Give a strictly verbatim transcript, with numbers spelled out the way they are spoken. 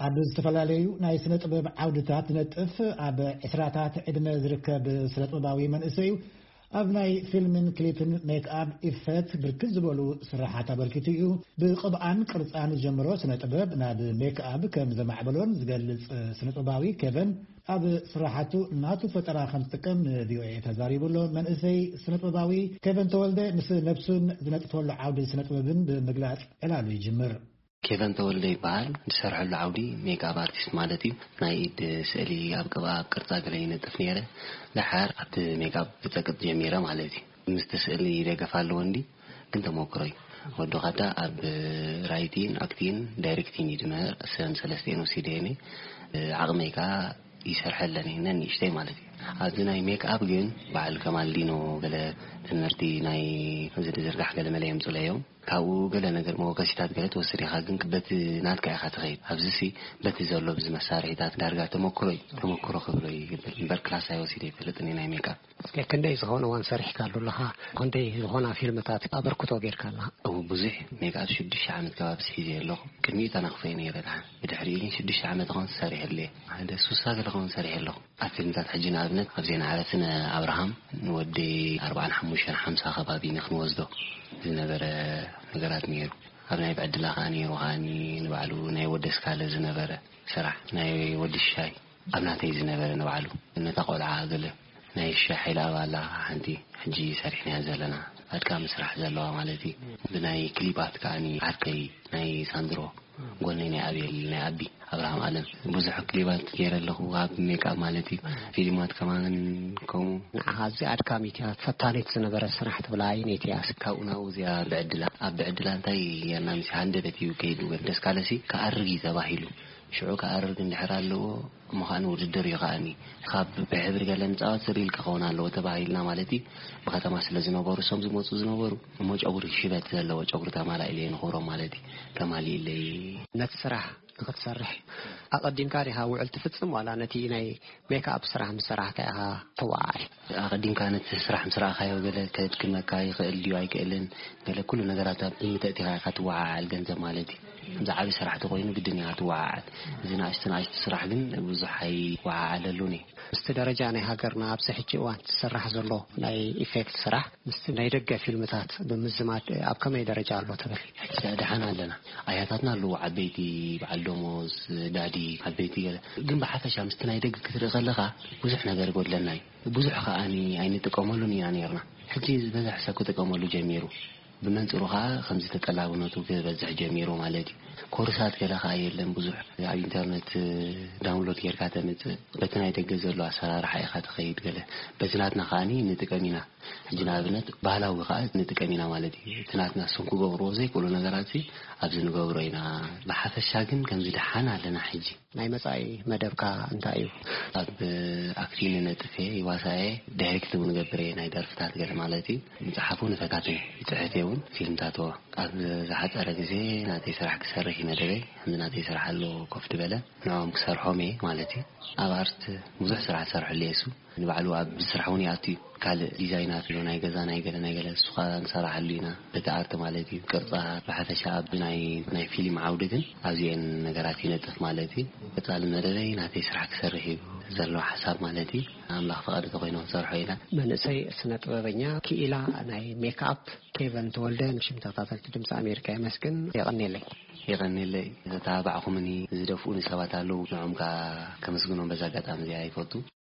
ኣብ ዝተፈላለዩ ናይ ስነ ጥበብ ዓውድታት ነጥፍ ኣብ ዕስራታት ዕድመ ዝርከብ ስነ ጥበባዊ መንእሰይ ኣብ ናይ ፊልምን ክሊፕን ሜክኣፕ ኢፌክት ብርክት ዝበሉ ስራሓት ኣበርኪቱ እዩ ብቅብኣን ቅርፃን ጀምሮ ስነ ጥበብ ናብ ሜክኣፕ ከም ዘማዕበሎን ዝገልጽ ስነ ጥበባዊ ኬቨን ኣብ ስራሓቱ እናቱ ፈጠራ ከም ዝጥቀም ንቪኦኤ ተዛሪቡሎ መንእሰይ ስነ ጥበባዊ ኬቨን ተወልደ ምስ ነብሱን ዝነጥፈሉ ዓውዲ ስነ ጥበብን ብምግላጽ ዕላሉ ይጅምር። ኬቨን ተወልደ ይበሃል ዝሰርሐሉ ዓውዲ ሜክኣፕ ኣርቲስት ማለት እዩ ናይ ኢድ ስእሊ ኣብ ቅብኣት ቅርጻ ገለ ይነጥፍ ነይረ ድሓር ኣብቲ ሜክኣፕ ብፀቅጥ ጀሚረ ማለት እዩ ምስ ተስእሊ ይደገፍ ኣለዎ እንዲ ግን ተሞክሮ እዩ ወዲ ኸዳ ኣብ ራይቲን ኣክቲን ዳይሬክቲን ይድመር ሰን ሰለስቴን ወሲደኒ ዓቕመይ ከዓ ይሰርሐለኒ ነንእሽተይ ማለት እዩ ኣብዚ ናይ ሜክኣፕ ግን በዓል ከማልዲኖ ገለ ትምህርቲ ናይ ዝርጋሕ ገለ መለ የምፅለዮም ካብኡ ገለ ነገር መወከሲታት ገለ ትወስድ ኢኻ ግን በቲ ናትካ ኢኻ ትኸይድ ኣብዚሲ በቲ ዘሎ ብዝመሳርሒታት ዳርጋ ተሞክሮ እዩ ተሞክሮ ክብሎ ይግብል እምበር ክላስ ኣይወሲደ ይፈልጥኒ ናይ ሜክኣፕ እስኪ ክንደይ ዝኾነ እዋን ሰሪሕካ ኣለካ ክንደይ ዝኾና ፊልምታት ኣበርክቶ ጌርካ ኣለካ እው ብዙሕ ሜክኣፕ ሽዱሽተ ዓመት ከባቢ ሒዘ ኣለኹ ቅድሚኡ ተናኽፈየ ነይረ ድሓን ብድሕሪኡ ግን ሽዱሽተ ዓመት ኾን ሰሪሐለየ ሓደ ሱሳ ገለ ኾን ሰሪሐ ኣለኹ ኣብ ፊልምታት ሕጂ ንኣብነት ኣብ ዜና ዓረስን ኣብርሃም ንወዲ ኣርባዓን ሓሙሽተን ሓምሳ ከባቢ ንኽንወስዶ ዝነበረ ነገራት ነይሩ ኣብ ናይ ብዕድላ ከዓ ነይሩ ኸዓኒ ንባዕሉ ናይ ወደስካለ ዝነበረ ስራሕ ናይ ወዲ ሻይ ኣብ ናተይ ዝነበረ ንባዕሉ ነታ ቆልዓ ገለ ናይ ሻሂ ላባላ ሓንቲ ሕጂ ሰሪሕና ዘለና ኣድካሚ ስራሕ ዘለዋ ማለት እዩ ብናይ ክሊባት ከዓኒ ዓርከይ ናይ ሳንድሮ ጎነይ ናይ ኣቤል ናይ ኣቢ ኣብርሃም ኣለም ብዙሕ ክሊባት ገይረ ኣለኹ ኣብ ሜክኣፕ ማለት እዩ ፊልማት ከማን ከምኡ ንዓኻ እዚ ኣድካሚ እያ ፈታኒት ዝነበረ ስራሕ ትብላ ዓይነይቲ እያ ካብኡ ናብኡ እዚኣ ብዕድላ ኣብ ብዕድላ እንታይ ጌርና ምስ ሃንደበት እዩ ከይዱ ደስ ካለሲ ከኣርጊ ተባሂሉ ሽዑ ከኣርግ እንድሕር ኣለዎ እሞ ኸዓኒ ውድድር እዩ ኸዓኒ ካብ ብሕብሪ ገለ ንፃወት ስሪል ክኸውን ኣለዎ ተባሂልና ማለት እዩ ብከተማ ስለ ዝነበሩ እሶም ዝመፁ ዝነበሩ እሞ ጨጉሪ ሽበት ዘለዎ ጨጉሪ ተማላእ ኢለ ንኽብሮም ማለት እዩ ተማሊእ ኢለይ ነቲ ስራሕ ንክትሰርሕ ኣቐዲምካ ዲኻ ውዕል ትፍፅም ዋላ ነቲ ናይ ሜክኣፕ ስራሕ ምስ ሰራሕካ ኢኻ ተወዓል ኣቐዲምካ ነቲ ስራሕ ምስ ረኣኻዮ ገለ ከድክመካ ይኽእል ድዩ ኣይክእልን ገለ ኩሉ ነገራት ብምትእቲኻ ኢኻ ትወዓል ገንዘብ ማለት እዩ ብዛዕባ ስራሕቲ ኮይኑ ግድን ኢኻ ትወዓል እዚ ንእሽቲ ንእሽቲ ስራሕ ግን ብዙሕ ኣይወዓለሉኒ ምስቲ ደረጃ ናይ ሃገርና ኣብዚ ሕጂ እዋን ዝስራሕ ዘሎ ናይ ኢፌክት ስራሕ ምስቲ ናይ ደገ ፊልምታት ብምዝማድ ኣብ ከመይ ደረጃ ኣሎ ትብል ደሓና ኣለና ኣያታትና ኣለዎ ዓበይቲ በዓል ደሞዝ ዳዲ ዓበይቲ ገለ ግን ብሓፈሻ ምስቲ ናይ ደገ ክትርኢ ከለኻ ብዙሕ ነገር ይጎድለና እዩ ብዙሕ ከዓኒ ኣይንጥቀመሉን ኢና ነርና ሕጂ ዝበዝሕ ሰብ ክጥቀመሉ ጀሚሩ ብመንፅሩ ከዓ ከምዚ ተጠላብነቱ ክበዝሕ ጀሚሩ ማለት እዩ ኮርሳት ገለ ከዓ የለን ብዙሕ ኣብ ኢንተርኔት ዳውንሎድ ጌርካ ተምፅእ በቲ ናይ ደገ ዘሎ ኣሰራርሓ ኢኻ ትኸይድ ገለ በዚ ናትና ከዓኒ ንጥቀም ኢና ሕጂ ንኣብነት ባህላዊ ከዓ ንጥቀም ኢና ማለት እዩ እቲ ናትና እሶም ክገብርዎ ዘይክእሉ ነገራት ኣብዚ ንገብሮ ኢና ብሓፈሻ ግን ከምዚ ደሓና ኣለና ሕጂ ናይ መጻኢ መደብካ እንታይ እዩ ኣብ ኣክቲን ነጥፌ ይዋሳኤ ዳይሬክት እውን ገብረ ናይ ደርፍታት ገለ ማለት እዩ መፅሓፉ ንፈታትን ይፅሕፍ እውን ፊልምታት ኣብ ዝሓፀረ ግዜ ናተይ ስራሕ ክሰርሕ ይመደበይ እንዲ ናተይ ስራሕ ኣሎ ኮፍ ድበለ ንዖም ክሰርሖም እየ ማለት እዩ ኣብ ኣርት ብዙሕ ስራሕ ሰርሐሉ የሱ ንባዕሉ ኣብ ስራሕ እውን ይኣትዩ ካልእ ዲዛይናት ሎ ናይ ገዛ ናይ ገለ ናይ ገለ ሱኻ ንሰራሐሉ ኢና በቲ ኣርት ማለት እዩ ቅርፃ ብሓፈሻ ኣብ ናይ ናይ ፊልም ዓውዲ ግን ኣብዚአን ነገራት ይነጥፍ ማለት እዩ ቀፃሊ መደበይ ናተይ ስራሕ ክሰርሕ እዩ ዘሎ ሓሳብ ማለት እዩ ኣምላኽ ፈቃዱ ተኮይኖም ሰርሖ ኢና መንእሰይ ስነ ጥበበኛ ክኢላ ናይ ሜክኣፕ ኬቨን ተወልደ ንሽም ተኸታተልቲ ድምፂ ኣሜሪካ ይመስግን ይቐኒለይ ይቐኒለይ ተባዕኹምኒ ዝደፍኡኒ ሰባት ኣለዉ ንዖም ከዓ ከመስግኖም በዛ ኣጋጣሚ እዚኣ ይፈቱ